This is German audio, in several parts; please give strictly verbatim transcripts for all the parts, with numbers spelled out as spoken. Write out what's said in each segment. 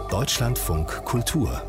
Deutschlandfunk Kultur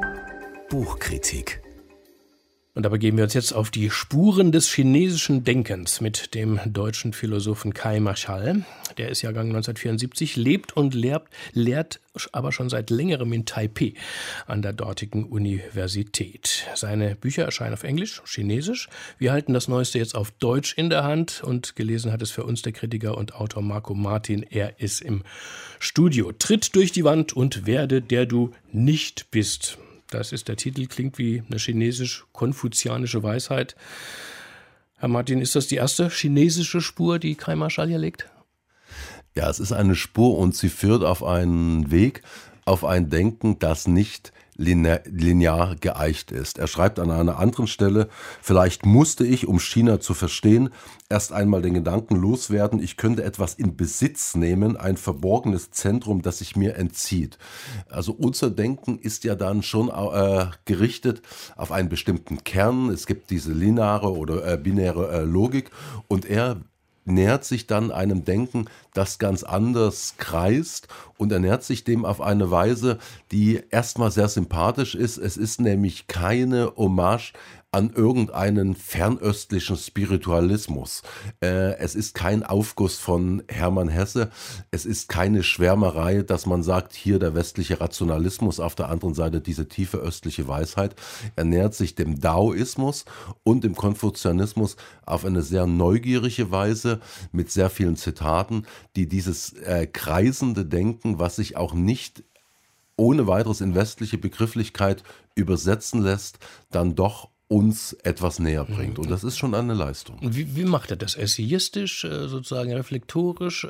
Buchkritik. Und dabei geben wir uns jetzt auf die Spuren des chinesischen Denkens mit dem deutschen Philosophen Kai Marschall. Der ist Jahrgang neunzehnhundertvierundsiebzig, lebt und lehrt, lehrt aber schon seit längerem in Taipeh an der dortigen Universität. Seine Bücher erscheinen auf Englisch, Chinesisch. Wir halten das Neueste jetzt auf Deutsch in der Hand und gelesen hat es für uns der Kritiker und Autor Marco Martin. Er ist im Studio. Tritt durch die Wand und werde, der du nicht bist. Das ist der Titel, klingt wie eine chinesisch-konfuzianische Weisheit. Herr Martin, ist das die erste chinesische Spur, die Kai Marschall hier legt? Ja, es ist eine Spur und sie führt auf einen Weg, auf ein Denken, das nicht linear, linear geeicht ist. Er schreibt an einer anderen Stelle: Vielleicht musste ich, um China zu verstehen, erst einmal den Gedanken loswerden, ich könnte etwas in Besitz nehmen, ein verborgenes Zentrum, das sich mir entzieht. Also unser Denken ist ja dann schon äh, gerichtet auf einen bestimmten Kern. Es gibt diese lineare oder äh, binäre äh, Logik und er nähert sich dann einem Denken, das ganz anders kreist, und er nähert sich dem auf eine Weise, die erstmal sehr sympathisch ist. Es ist nämlich keine Hommage an irgendeinen fernöstlichen Spiritualismus. Äh, es ist kein Aufguss von Hermann Hesse. Es ist keine Schwärmerei, dass man sagt, hier der westliche Rationalismus, auf der anderen Seite diese tiefe östliche Weisheit. Er nähert sich dem Daoismus und dem Konfuzianismus auf eine sehr neugierige Weise mit sehr vielen Zitaten, die dieses äh, kreisende Denken, was sich auch nicht ohne weiteres in westliche Begrifflichkeit übersetzen lässt, dann doch uns etwas näher bringt. Und das ist schon eine Leistung. Wie, wie macht er das? Essayistisch, sozusagen reflektorisch?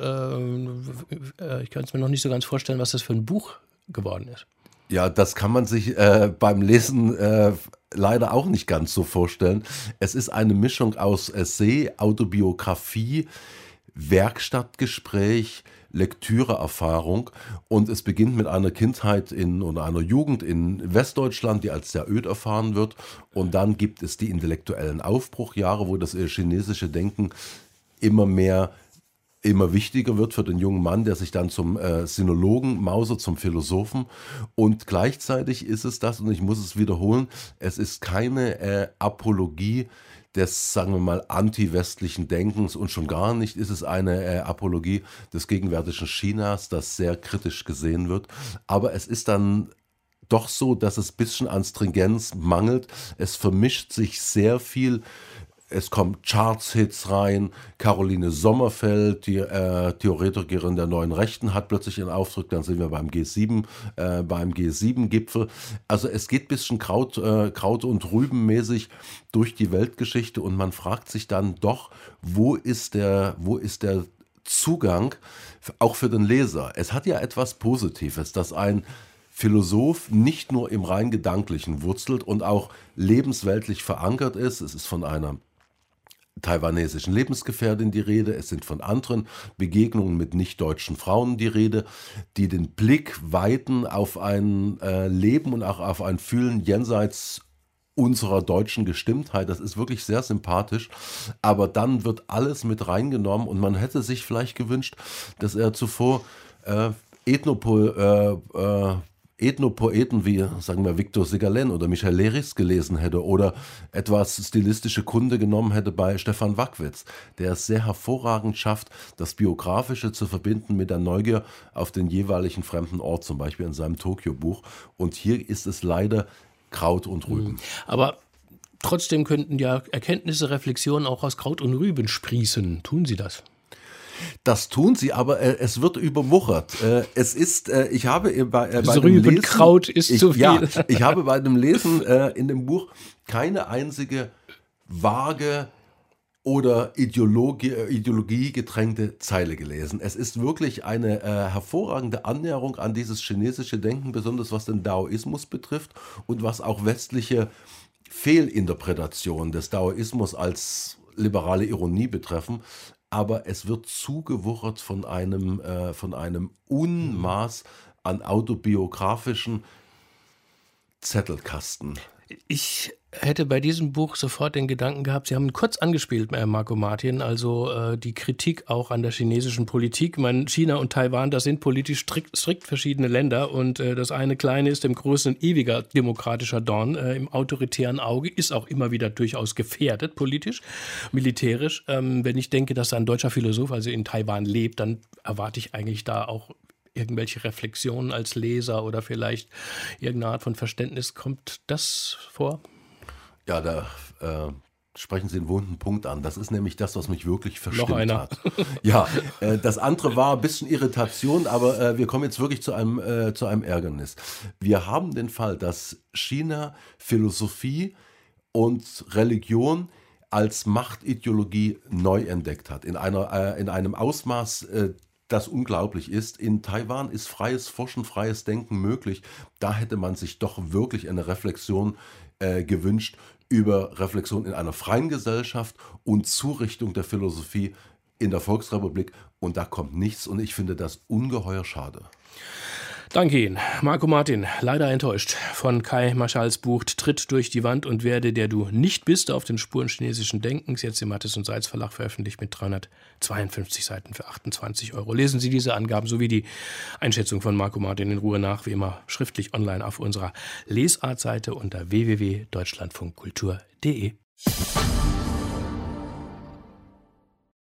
Ich kann es mir noch nicht so ganz vorstellen, was das für ein Buch geworden ist. Ja, das kann man sich äh, beim Lesen äh, leider auch nicht ganz so vorstellen. Es ist eine Mischung aus Essay, Autobiografie, Werkstattgespräch, Lektüreerfahrung, und es beginnt mit einer Kindheit in oder einer Jugend in Westdeutschland, die als sehr öd erfahren wird, und dann gibt es die intellektuellen Aufbruchjahre, wo das chinesische Denken immer mehr immer wichtiger wird für den jungen Mann, der sich dann zum äh, Sinologen mausert, zum Philosophen, und gleichzeitig ist es das, und ich muss es wiederholen, es ist keine äh, Apologie des, sagen wir mal, anti-westlichen Denkens, und schon gar nicht ist es eine äh, Apologie des gegenwärtigen Chinas, das sehr kritisch gesehen wird. Aber es ist dann doch so, dass es ein bisschen an Stringenz mangelt. Es vermischt sich sehr viel. Es kommen Charts-Hits rein. Caroline Sommerfeld, die äh, Theoretikerin der Neuen Rechten, hat plötzlich einen Auftritt. Dann sind wir beim G sieben, äh, beim G sieben Gipfel. Also es geht ein bisschen Kraut, äh, Kraut und Rübenmäßig durch die Weltgeschichte, und man fragt sich dann doch, wo ist der, wo ist der Zugang auch für den Leser? Es hat ja etwas Positives, dass ein Philosoph nicht nur im rein Gedanklichen wurzelt und auch lebensweltlich verankert ist. Es ist von einer taiwanesischen Lebensgefährtin die Rede, es sind von anderen Begegnungen mit nicht-deutschen Frauen die Rede, die den Blick weiten auf ein äh, Leben und auch auf ein Fühlen jenseits unserer deutschen Gestimmtheit. Das ist wirklich sehr sympathisch, aber dann wird alles mit reingenommen, und man hätte sich vielleicht gewünscht, dass er zuvor äh, Ethnopol, äh, äh, Ethnopoeten wie, sagen wir, Victor Segalen oder Michel Leiris gelesen hätte oder etwas stilistische Kunde genommen hätte bei Stefan Wackwitz, der es sehr hervorragend schafft, das Biografische zu verbinden mit der Neugier auf den jeweiligen fremden Ort, zum Beispiel in seinem Tokio-Buch. Und hier ist es leider Kraut und Rüben. Aber trotzdem könnten ja Erkenntnisse, Reflexionen auch aus Kraut und Rüben sprießen. Tun Sie das? Das tun sie, aber äh, es wird überwuchert. Äh, es ist, äh, ich habe äh, bei, äh, bei das dem Lesen, Rübenkraut ist ich, zu viel. Ja, ich habe bei dem Lesen äh, in dem Buch keine einzige vage oder Ideologie, äh, Ideologie getränkte Zeile gelesen. Es ist wirklich eine äh, hervorragende Annäherung an dieses chinesische Denken, besonders was den Daoismus betrifft und was auch westliche Fehlinterpretationen des Daoismus als liberale Ironie betreffen. Aber es wird zugewuchert von einem, äh, von einem Unmaß an autobiografischen Zettelkasten. Ich hätte bei diesem Buch sofort den Gedanken gehabt, Sie haben kurz angespielt, äh, Marco Martin, also äh, die Kritik auch an der chinesischen Politik. Ich meine, China und Taiwan, das sind politisch strikt, strikt verschiedene Länder und äh, das eine kleine ist dem Großen ein ewiger demokratischer Dorn äh, im autoritären Auge, ist auch immer wieder durchaus gefährdet, politisch, militärisch. Ähm, wenn ich denke, dass da ein deutscher Philosoph also in Taiwan lebt, dann erwarte ich eigentlich da auch irgendwelche Reflexionen als Leser oder vielleicht irgendeine Art von Verständnis. Kommt das vor? Ja, da äh, sprechen Sie einen wunden Punkt an. Das ist nämlich das, was mich wirklich verstimmt Noch einer. hat. Ja, äh, das andere war ein bisschen Irritation, aber äh, wir kommen jetzt wirklich zu einem, äh, zu einem Ärgernis. Wir haben den Fall, dass China Philosophie und Religion als Machtideologie neu entdeckt hat. In, einer, äh, in einem Ausmaß, äh, das unglaublich ist. In Taiwan ist freies Forschen, freies Denken möglich. Da hätte man sich doch wirklich eine Reflexion äh, gewünscht über Reflexion in einer freien Gesellschaft und Zurichtung der Philosophie in der Volksrepublik. Und da kommt nichts und ich finde das ungeheuer schade. Danke Ihnen. Marco Martin, leider enttäuscht von Kai Marschalls Buch Tritt durch die Wand und werde, der du nicht bist, auf den Spuren chinesischen Denkens, jetzt im Mattes und Seitz Verlag veröffentlicht mit dreihundertzweiundfünfzig Seiten für achtundzwanzig Euro. Lesen Sie diese Angaben sowie die Einschätzung von Marco Martin in Ruhe nach, wie immer schriftlich online auf unserer Lesartseite unter w w w punkt deutschlandfunkkultur punkt de.